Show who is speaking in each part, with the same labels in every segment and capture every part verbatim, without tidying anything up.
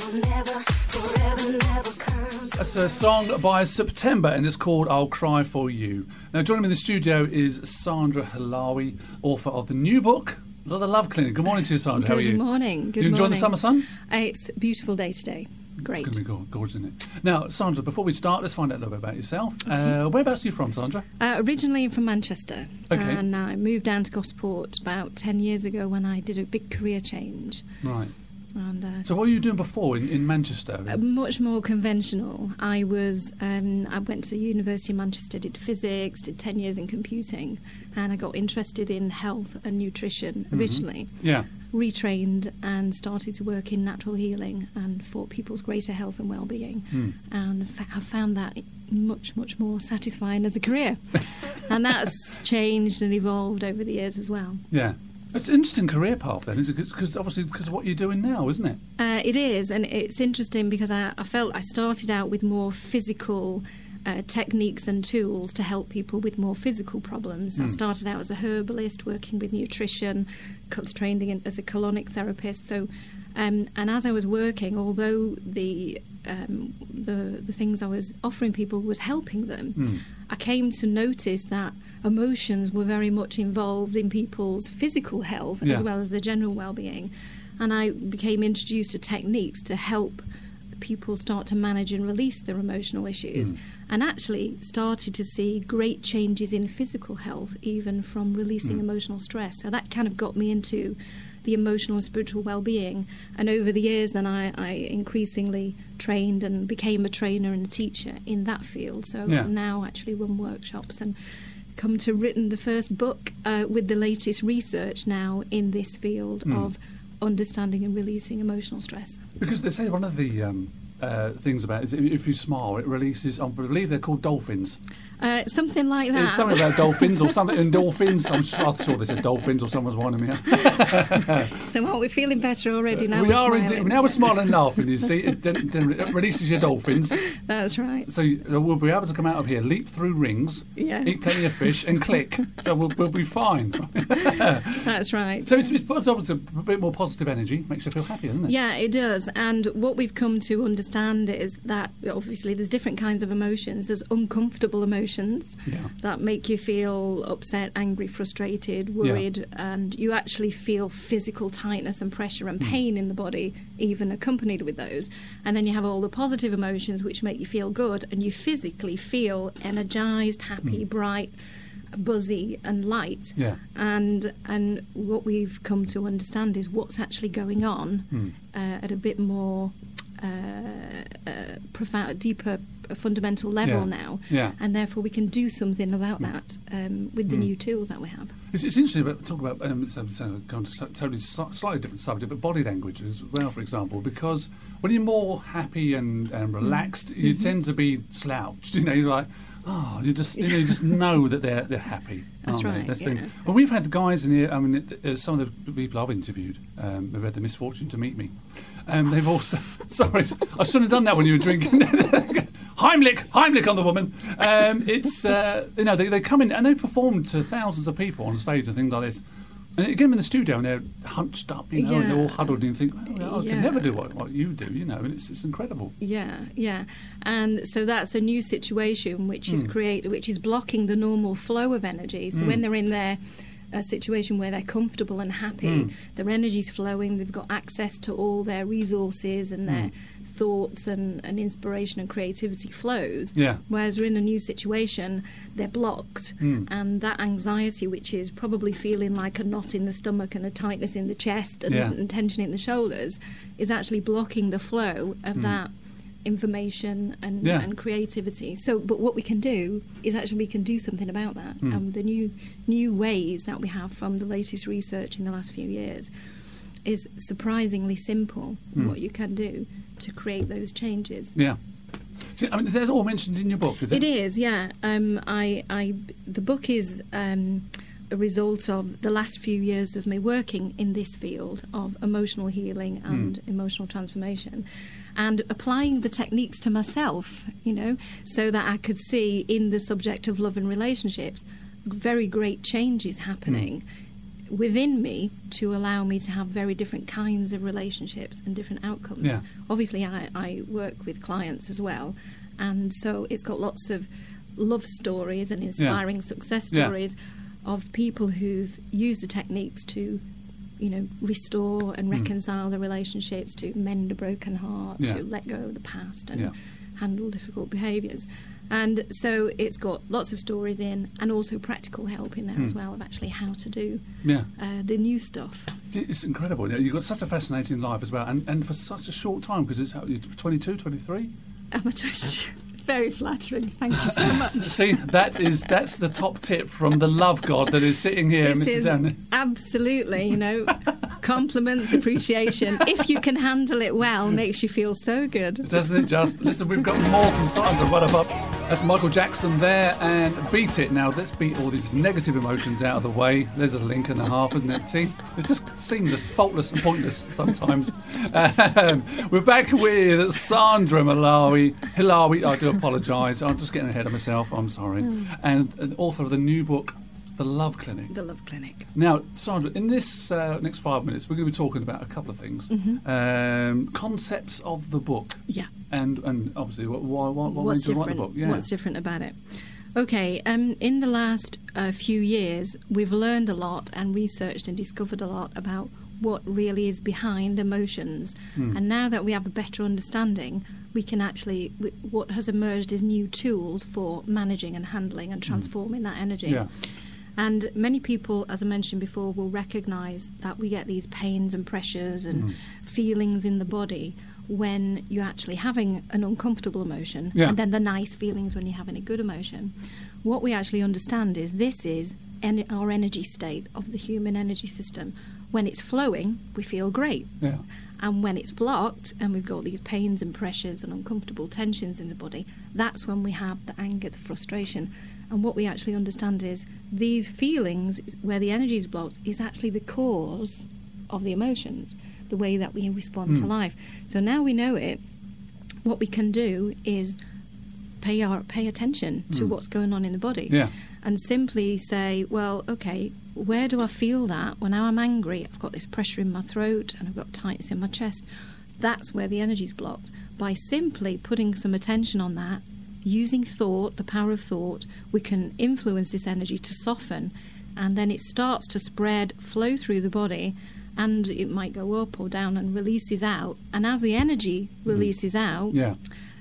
Speaker 1: That's a song by September, and it's called I'll Cry For You. Now, joining me in the studio is Sandra Halawi, author of the new book, The Love Clinic. Good morning to you, Sandra. How are you?
Speaker 2: Good morning. Good
Speaker 1: you enjoying
Speaker 2: morning.
Speaker 1: the summer sun?
Speaker 2: Uh, it's a beautiful day today. Great.
Speaker 1: It's going to be gorgeous, isn't it? Now, Sandra, before we start, let's find out a little bit about yourself. Okay. Uh, whereabouts are you from, Sandra?
Speaker 2: Uh, originally from Manchester.
Speaker 1: Okay.
Speaker 2: And I moved down to Gosport about ten years ago when I did a big career change.
Speaker 1: Right.
Speaker 2: And, uh,
Speaker 1: so what were you doing before in, in Manchester?
Speaker 2: Uh, much more conventional. I was. Um, I went to University of Manchester, did physics, did ten years in computing, and I got interested in health and nutrition originally.
Speaker 1: Mm-hmm. Yeah.
Speaker 2: Retrained and started to work in natural healing and for people's greater health and well-being. Mm. And fa- I found that much, much more satisfying as a career. And that's changed and evolved over the years as well.
Speaker 1: Yeah. It's an interesting career path then, is it? Because obviously because of what you're doing now, isn't it?
Speaker 2: Uh, it is, and it's interesting because I, I felt I started out with more physical uh, techniques and tools to help people with more physical problems. Mm. I started out as a herbalist, working with nutrition, trained in, as a colonic therapist. So, um, and as I was working, although the um, the the things I was offering people was helping them, mm. I came to notice that emotions were very much involved in people's physical health yeah. as well as their general well-being. And I became introduced to techniques to help people start to manage and release their emotional issues, mm. and actually started to see great changes in physical health even from releasing mm. emotional stress. So that kind of got me into the emotional and spiritual well-being. And over the years then I, I increasingly trained and became a trainer and a teacher in that field. So yeah. now actually run workshops and come to written the first book uh, with the latest research now in this field mm. of understanding and releasing emotional stress. Because
Speaker 1: they say one of the um, uh, things about it is if you smile, it releases, I believe they're called dolphins.
Speaker 2: Uh, something like that.
Speaker 1: It's something about dolphins or something, and dolphins. I'm sure, I saw they said dolphins or someone's winding me up.
Speaker 2: So what, we're feeling better already now.
Speaker 1: We
Speaker 2: we're
Speaker 1: are
Speaker 2: smiling.
Speaker 1: indeed. Now we're smiling and laughing, you see. It, d- d- it releases your dolphins.
Speaker 2: That's right.
Speaker 1: So we'll be able to come out of here, leap through rings,
Speaker 2: yeah.
Speaker 1: eat plenty of fish and click. So we'll, we'll be fine.
Speaker 2: That's right.
Speaker 1: So it's, it's obviously a bit more positive energy, makes you feel happier, doesn't it?
Speaker 2: Yeah, it does. And what we've come to understand is that obviously there's different kinds of emotions. There's uncomfortable emotions.
Speaker 1: Yeah.
Speaker 2: That make you feel upset, angry, frustrated, worried, yeah. and you actually feel physical tightness and pressure and pain mm. in the body, even accompanied with those. And then you have all the positive emotions which make you feel good, and you physically feel energised, happy, mm. bright, buzzy and light.
Speaker 1: Yeah.
Speaker 2: And and what we've come to understand is what's actually going on mm. uh, at a bit more uh, uh, profound, deeper, a fundamental level
Speaker 1: yeah.
Speaker 2: now,
Speaker 1: yeah.
Speaker 2: and therefore we can do something about
Speaker 1: mm.
Speaker 2: that um, with the mm. new tools that we have.
Speaker 1: It's, it's interesting about talk about um, so, so going to totally slightly different subject, but body language as well, for example, because when you're more happy and, and relaxed, mm. you mm-hmm. tend to be slouched. You know, you're like, oh, you just you know you just know that they're they're happy.
Speaker 2: That's right.
Speaker 1: They? That's
Speaker 2: yeah.
Speaker 1: the thing. Well, we've had guys in here. I mean, it, uh, some of the people I've interviewed um, have had the misfortune to meet me. Um, they've also sorry, I shouldn't have done that when you were drinking. Heimlich, Heimlich on the woman. Um, it's uh, you know they, they come in and they perform to thousands of people on stage and things like this. And you get them in the studio and they're hunched up, you know,
Speaker 2: yeah.
Speaker 1: and they're all huddled and you think, oh, I
Speaker 2: yeah.
Speaker 1: can never do what, what you do, you know, and it's it's incredible.
Speaker 2: Yeah, yeah. And so that's a new situation which is
Speaker 1: mm.
Speaker 2: create, which is blocking the normal flow of energy. So mm. when they're in their a situation where they're comfortable and happy, mm. their energy's flowing, they've got access to all their resources and their mm. thoughts and, and inspiration and creativity flows.
Speaker 1: Yeah.
Speaker 2: Whereas we're in a new situation, they're blocked. Mm. And that anxiety, which is probably feeling like a knot in the stomach and a tightness in the chest and,
Speaker 1: yeah.
Speaker 2: and tension in the shoulders, is actually blocking the flow of mm. that information and,
Speaker 1: yeah.
Speaker 2: and creativity. So, but what we can do is actually we can do something about that.
Speaker 1: Mm.
Speaker 2: Um, the new new ways that we have from the latest research in the last few years is surprisingly simple. Mm. What you can do to create those changes.
Speaker 1: Yeah. So, I mean, that's all mentioned in your book, is it?
Speaker 2: It is, yeah. Um, I, I, the book is um, a result of the last few years of me working in this field of emotional healing and mm. emotional transformation, and applying the techniques to myself, you know, so that I could see in the subject of love and relationships very great changes happening. Mm. within me to allow me to have very different kinds of relationships and different outcomes.
Speaker 1: Yeah.
Speaker 2: Obviously, I, I work with clients as well, and so it's got lots of love stories and inspiring yeah. success stories yeah. of people who've used the techniques to, you know, restore and reconcile mm. the relationships, to mend a broken heart, yeah. to let go of the past and yeah. handle difficult behaviours. And so it's got lots of stories in, and also practical help in there mm. as well, of actually how to do
Speaker 1: yeah.
Speaker 2: uh, the new stuff.
Speaker 1: It's incredible. You know, you've got such a fascinating life as well, and, and for such a short time, because it's twenty-two, twenty-three?
Speaker 2: I'm a twenty-two. Very flattering. Thank you so much.
Speaker 1: See, that is that's the top tip from the love god that is sitting here,
Speaker 2: this
Speaker 1: Mister
Speaker 2: Is
Speaker 1: Downey.
Speaker 2: Absolutely, you know, compliments, appreciation. If you can handle it well, makes you feel so good.
Speaker 1: Doesn't it just? Listen, we've got more from Sandra right up. That's Michael Jackson there, and Beat It. Now, let's beat all these negative emotions out of the way. There's a link and a half, isn't it? See, it's just seamless, faultless and pointless sometimes. Um, we're back with Sandra Malawi, Hilawi. I do apologise. I'm just getting ahead of myself. I'm sorry. Mm. And an author of the new book, The Love Clinic.
Speaker 2: The Love Clinic.
Speaker 1: Now, Sandra, in this uh, next five minutes, we're going to be talking about a couple of things. Mm-hmm. Um, concepts of the book.
Speaker 2: Yeah.
Speaker 1: And and obviously, why, why, what
Speaker 2: what's
Speaker 1: made you write the book? Yeah.
Speaker 2: What's different about it? Okay, um, in the last uh, few years, we've learned a lot and researched and discovered a lot about what really is behind emotions. Mm. And now that we have a better understanding, we can actually, what has emerged is new tools for managing and handling and transforming mm. that energy.
Speaker 1: Yeah.
Speaker 2: And many people, as I mentioned before, will recognise that we get these pains and pressures and mm. feelings in the body when you're actually having an uncomfortable emotion,
Speaker 1: yeah.
Speaker 2: and then the nice feelings when you're having a good emotion. What we actually understand is this is en- our energy state of the human energy system. When it's flowing, we feel great.
Speaker 1: Yeah.
Speaker 2: And when it's blocked and we've got these pains and pressures and uncomfortable tensions in the body, that's when we have the anger, the frustration. And what we actually understand is these feelings, where the energy is blocked, is actually the cause of the emotions, the way that we respond mm. to life. So now we know it, what we can do is pay our pay attention to mm. what's going on in the body.
Speaker 1: Yeah.
Speaker 2: And simply say, well, okay, where do I feel that? Well, now I'm angry, I've got this pressure in my throat and I've got tightness in my chest. That's where the energy's blocked. By simply putting some attention on that, using thought, the power of thought, we can influence this energy to soften, and then it starts to spread, flow through the body, and it might go up or down and releases out. And as the energy releases mm. out,
Speaker 1: yeah.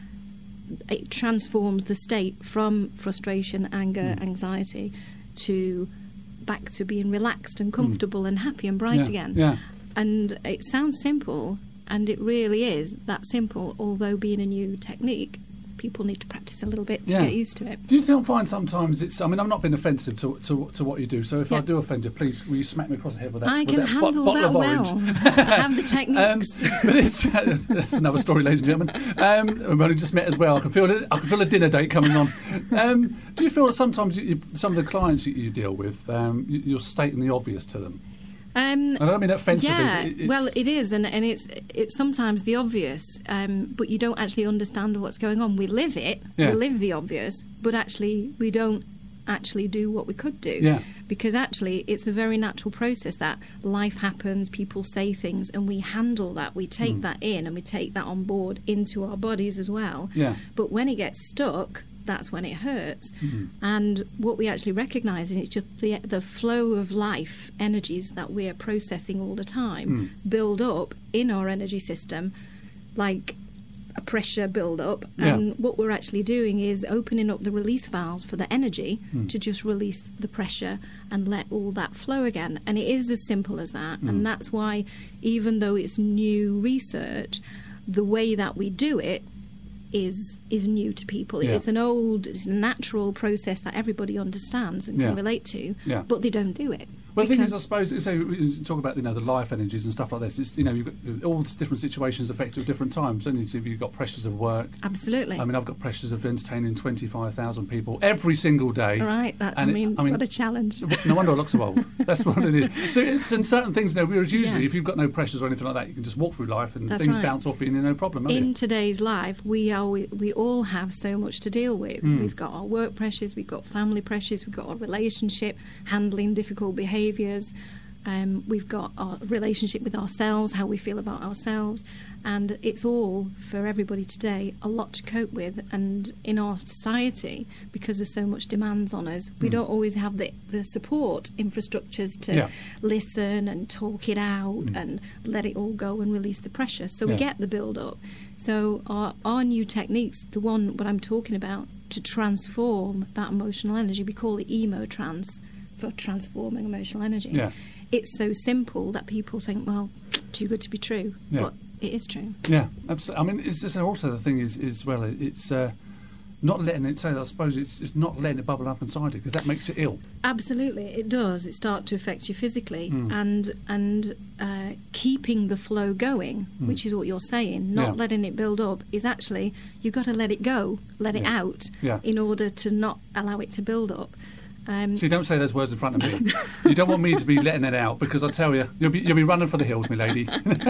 Speaker 2: it transforms the state from frustration, anger, mm. anxiety to back to being relaxed and comfortable mm. and happy and bright
Speaker 1: yeah.
Speaker 2: again.
Speaker 1: Yeah.
Speaker 2: And it sounds simple, and it really is that simple, although being a new technique, people need to practice a little bit to
Speaker 1: yeah.
Speaker 2: get used to it.
Speaker 1: Do you think, find sometimes it's, I mean, I'm not being offensive to to, to what you do, so if
Speaker 2: yeah.
Speaker 1: I do offend you, please, will you smack me across the head with that?
Speaker 2: I
Speaker 1: with
Speaker 2: can
Speaker 1: that
Speaker 2: handle
Speaker 1: bo-
Speaker 2: that well. I have the techniques.
Speaker 1: Um, but it's, uh, that's another story, ladies and gentlemen. Um, we've only just met as well. I can feel it. I can feel a dinner date coming on. Um, do you feel that sometimes you, you, some of the clients that you deal with, um, you, you're stating the obvious to them?
Speaker 2: Um,
Speaker 1: I don't mean that offensively.
Speaker 2: Yeah,
Speaker 1: it, it's
Speaker 2: well, it is, and, and it's it's sometimes the obvious, um, but you don't actually understand what's going on. We live it,
Speaker 1: yeah.
Speaker 2: we live the obvious, but actually we don't actually do what we could do.
Speaker 1: Yeah.
Speaker 2: Because actually it's a very natural process that life happens, people say things, and we handle that, we take mm. that in, and we take that on board into our bodies as well.
Speaker 1: Yeah.
Speaker 2: But when it gets stuck, that's when it hurts.
Speaker 1: Mm-hmm.
Speaker 2: And what we actually recognise, and it's just the the flow of life energies that we're processing all the time
Speaker 1: mm.
Speaker 2: build up in our energy system, like a pressure build up.
Speaker 1: Yeah.
Speaker 2: And what we're actually doing is opening up the release valves for the energy
Speaker 1: mm.
Speaker 2: to just release the pressure and let all that flow again. And it is as simple as that. Mm. And that's why, even though it's new research, the way that we do it is is new to people.
Speaker 1: Yeah.
Speaker 2: It's an old, it's a natural process that everybody understands and can
Speaker 1: yeah.
Speaker 2: relate to,
Speaker 1: yeah.
Speaker 2: but they don't do it.
Speaker 1: Well, the thing is, I suppose, so we talk about, you know, the life energies and stuff like this. It's, you know, you've got all these different situations affect you at different times. And you've got pressures of work.
Speaker 2: Absolutely.
Speaker 1: I mean, I've got pressures of entertaining twenty-five thousand people every single day.
Speaker 2: Right. That, I
Speaker 1: and
Speaker 2: mean,
Speaker 1: it, I mean,
Speaker 2: what a challenge.
Speaker 1: No wonder I look so old. That's what it is. So it's in certain things, you know, whereas usually
Speaker 2: Yeah.
Speaker 1: if you've got no pressures or anything like that, you can just walk through life and
Speaker 2: That's
Speaker 1: things
Speaker 2: right.
Speaker 1: bounce off you and no problem. haven't
Speaker 2: In
Speaker 1: you?
Speaker 2: today's life, we are we, we all have so much to deal with.
Speaker 1: Mm.
Speaker 2: We've got our work pressures, we've got family pressures, we've got our relationship, handling difficult behaviours, Um, we've got our relationship with ourselves, how we feel about ourselves, and it's all, for everybody today, a lot to cope with. And in our society, because there's so much demands on us, we
Speaker 1: Mm.
Speaker 2: don't always have the, the support infrastructures to
Speaker 1: Yeah.
Speaker 2: listen and talk it out
Speaker 1: Mm.
Speaker 2: and let it all go and release the pressure. So we
Speaker 1: Yeah.
Speaker 2: get the build-up. So our, our new techniques, the one what I'm talking about, to transform that emotional energy, we call it emotrans, for transforming emotional energy.
Speaker 1: Yeah.
Speaker 2: It's so simple that people think, well, too good to be true.
Speaker 1: Yeah.
Speaker 2: But it is true.
Speaker 1: Yeah, absolutely. I mean, it's just also the thing is, is well, it's uh, not letting it say. I suppose it's, it's not letting it bubble up inside you, because that makes you ill.
Speaker 2: Absolutely, it does. It starts to affect you physically,
Speaker 1: Mm.
Speaker 2: and and uh, keeping the flow going,
Speaker 1: Mm.
Speaker 2: which is what you're saying, not
Speaker 1: Yeah.
Speaker 2: letting it build up, is actually you've got to let it go, let it
Speaker 1: Yeah.
Speaker 2: out,
Speaker 1: Yeah.
Speaker 2: in order to not allow it to build up. Um,
Speaker 1: So you don't say those words in front of me. You don't want me to be letting it out, because I tell you, you'll be you'll be running for the hills, my lady.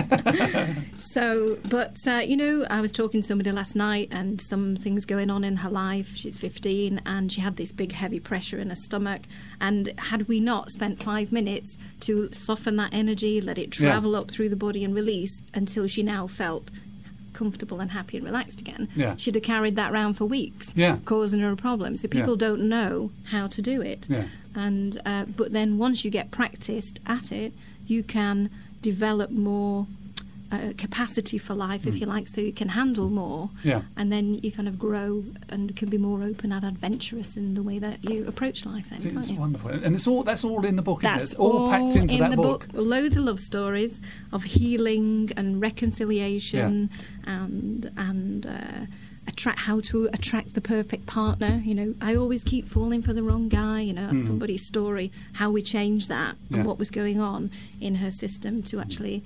Speaker 2: So, but, uh, you know, I was talking to somebody last night and some things going on in her life. She's fifteen and she had this big heavy pressure in her stomach. And had we not spent five minutes to soften that energy, let it travel up through the body and release until she now felt comfortable and happy and relaxed again,
Speaker 1: Yeah.
Speaker 2: she'd have carried that around for weeks,
Speaker 1: Yeah.
Speaker 2: causing her a problem. So people
Speaker 1: Yeah.
Speaker 2: don't know how to do it.
Speaker 1: Yeah.
Speaker 2: And uh, but then once you get practiced at it, you can develop more uh, capacity for life, if
Speaker 1: Mm.
Speaker 2: you like, so you can handle more.
Speaker 1: Yeah.
Speaker 2: And then you kind of grow and can be more open and adventurous in the way that you approach life. Then, can't
Speaker 1: It's
Speaker 2: you?
Speaker 1: wonderful, and it's all that's all in the book, isn't
Speaker 2: That's
Speaker 1: it? It's all packed into
Speaker 2: in
Speaker 1: that
Speaker 2: the
Speaker 1: book.
Speaker 2: Loads of love stories of healing and reconciliation, and and uh, attract how to attract the perfect partner. You know, I always keep falling for the wrong guy. You know, that's
Speaker 1: Mm.
Speaker 2: somebody's story. How we changed that
Speaker 1: Yeah.
Speaker 2: and what was going on in her system to actually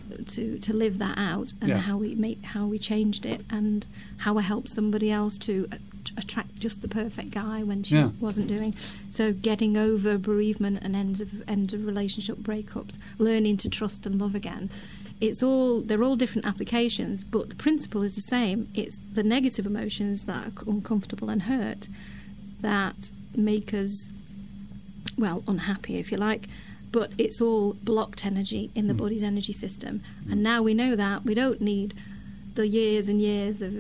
Speaker 2: to to live that out, and
Speaker 1: Yeah.
Speaker 2: how we make how we changed it, and how I helped somebody else to a- attract just the perfect guy when she
Speaker 1: Yeah.
Speaker 2: wasn't doing. So getting over bereavement and ends of end of relationship breakups, learning to trust and love again. It's all they're all different applications, but the principle is the same. It's the negative emotions that are uncomfortable and hurt that make us, well, unhappy, if you like. But it's all blocked energy in the
Speaker 1: Mm.
Speaker 2: body's energy system. And now we know that. We don't need the years and years of,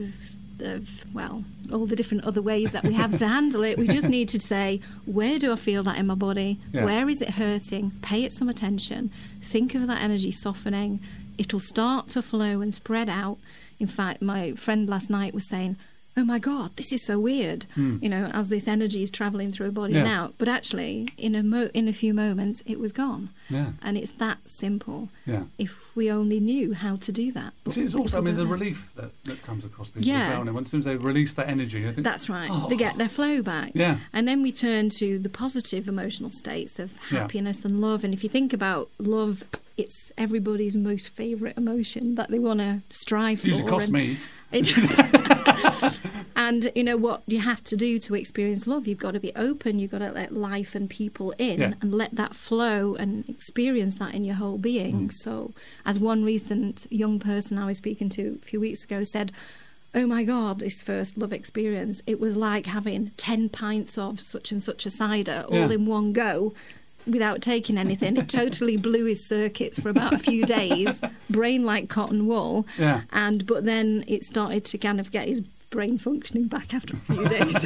Speaker 2: of, well, all the different other ways that we have to handle it. We just need to say, where do I feel that in my body?
Speaker 1: Yeah.
Speaker 2: Where is it hurting? Pay it some attention. Think of that energy softening. It'll start to flow and spread out. In fact, my friend last night was saying, oh my God, this is so weird,
Speaker 1: Mm.
Speaker 2: you know, as this energy is travelling through her body
Speaker 1: Yeah.
Speaker 2: and out. But actually, in a mo- in a few moments, it was gone.
Speaker 1: Yeah,
Speaker 2: And it's that simple.
Speaker 1: yeah.
Speaker 2: If we only knew how to do that. But
Speaker 1: See, it's also, I
Speaker 2: people
Speaker 1: mean, the
Speaker 2: don't know.
Speaker 1: relief that, that comes across people
Speaker 2: Yeah.
Speaker 1: as well. And as soon as they release that energy, I think,
Speaker 2: That's right.
Speaker 1: Oh.
Speaker 2: They get their flow back.
Speaker 1: yeah,
Speaker 2: And then we turn to the positive emotional states of
Speaker 1: Yeah.
Speaker 2: happiness and love. And if you think about love, it's everybody's most favourite emotion that they want to strive for.
Speaker 1: usually costs
Speaker 2: and
Speaker 1: me.
Speaker 2: It and you know what you have to do to experience love, you've got to be open, you've got to let life and people in,
Speaker 1: Yeah.
Speaker 2: and let that flow and experience that in your whole being.
Speaker 1: Mm.
Speaker 2: So as one recent young person I was speaking to a few weeks ago said, oh my God, this first love experience, it was like having ten pints of such and such a cider all
Speaker 1: Yeah.
Speaker 2: in one go without taking anything. It totally blew his circuits for about a few days, brain like cotton wool.
Speaker 1: Yeah,
Speaker 2: And but then it started to kind of get his brain functioning back after a few days.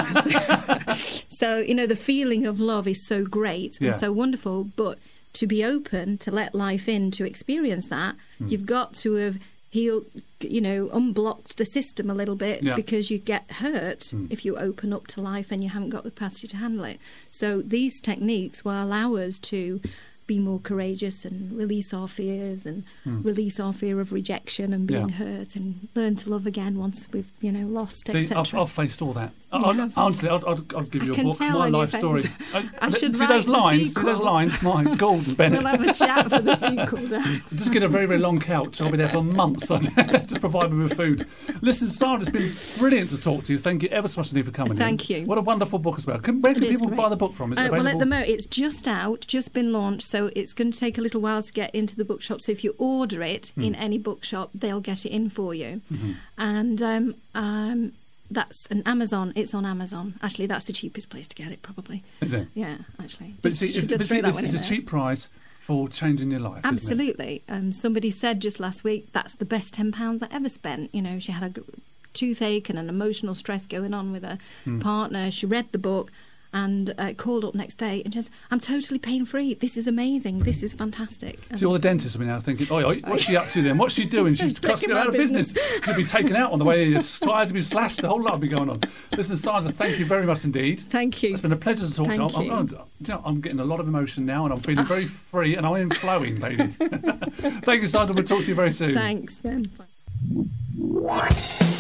Speaker 2: so, so, you know, the feeling of love is so great and
Speaker 1: Yeah.
Speaker 2: so wonderful, but to be open, to let life in, to experience that,
Speaker 1: Mm.
Speaker 2: you've got to have healed, you know, unblocked the system a little bit,
Speaker 1: Yeah.
Speaker 2: because you get hurt
Speaker 1: Mm.
Speaker 2: if you open up to life and you haven't got the capacity to handle it. So these techniques will allow us to be more courageous and release our fears and
Speaker 1: Mm.
Speaker 2: release our fear of rejection and being
Speaker 1: Yeah.
Speaker 2: hurt, and learn to love again once we've, you know, lost,
Speaker 1: see, I've,
Speaker 2: et cetera.
Speaker 1: I've faced all that. I,
Speaker 2: You
Speaker 1: I,
Speaker 2: have.
Speaker 1: honestly, I'll, I'll, I'll give
Speaker 2: I
Speaker 1: you a
Speaker 2: can
Speaker 1: book,
Speaker 2: tell
Speaker 1: my
Speaker 2: on your
Speaker 1: life story.
Speaker 2: face.
Speaker 1: I,
Speaker 2: I should
Speaker 1: see
Speaker 2: write
Speaker 1: those
Speaker 2: the
Speaker 1: lines. See
Speaker 2: sequel.
Speaker 1: those lines. My God, Bennett.
Speaker 2: We'll have a chat for the sequel then.
Speaker 1: Just get a very, very long couch. I'll be there for months. Just provide me with food. Listen, Sarah, it's been brilliant to talk to you. Thank you ever so much indeed for coming
Speaker 2: Thank
Speaker 1: in.
Speaker 2: you.
Speaker 1: What a wonderful book as well. Can, where can
Speaker 2: It is
Speaker 1: people
Speaker 2: great.
Speaker 1: buy the book from? Is it
Speaker 2: Uh, well,
Speaker 1: available?
Speaker 2: at the moment, it's just out, just been launched, so it's going to take a little while to get into the bookshop. So if you order it
Speaker 1: Mm.
Speaker 2: in any bookshop, they'll get it in for you.
Speaker 1: Mhm.
Speaker 2: And um, um, that's an Amazon. It's on Amazon. Actually, that's the cheapest place to get it, probably.
Speaker 1: Is it?
Speaker 2: Yeah, actually.
Speaker 1: But
Speaker 2: Just-
Speaker 1: see,
Speaker 2: should
Speaker 1: if,
Speaker 2: just
Speaker 1: but
Speaker 2: throw
Speaker 1: see
Speaker 2: that
Speaker 1: it's,
Speaker 2: one
Speaker 1: it's
Speaker 2: in
Speaker 1: a
Speaker 2: there.
Speaker 1: cheap price for changing your life.
Speaker 2: Absolutely. Um, somebody said just last week, that's the best ten pounds I ever spent. You know, she had a toothache and an emotional stress going on with her mm. partner. She read the book and uh, called up next day and just, I'm totally pain-free. This is amazing. This is fantastic. And
Speaker 1: see, all the dentists are now thinking, oi, oi, what's she up to then? What's she doing? She's got to go out of business. business. Could be taken out on the way. Your tires will be slashed. The whole lot will be going on. Listen, Sandra, thank you very much indeed.
Speaker 2: Thank you.
Speaker 1: It's been a pleasure to talk
Speaker 2: thank
Speaker 1: to you. I'm, I'm, you know, I'm getting a lot of emotion now and I'm feeling very free and I'm flowing, lady. Thank you, Sandra. We'll talk to you very soon.
Speaker 2: Thanks, then. Bye.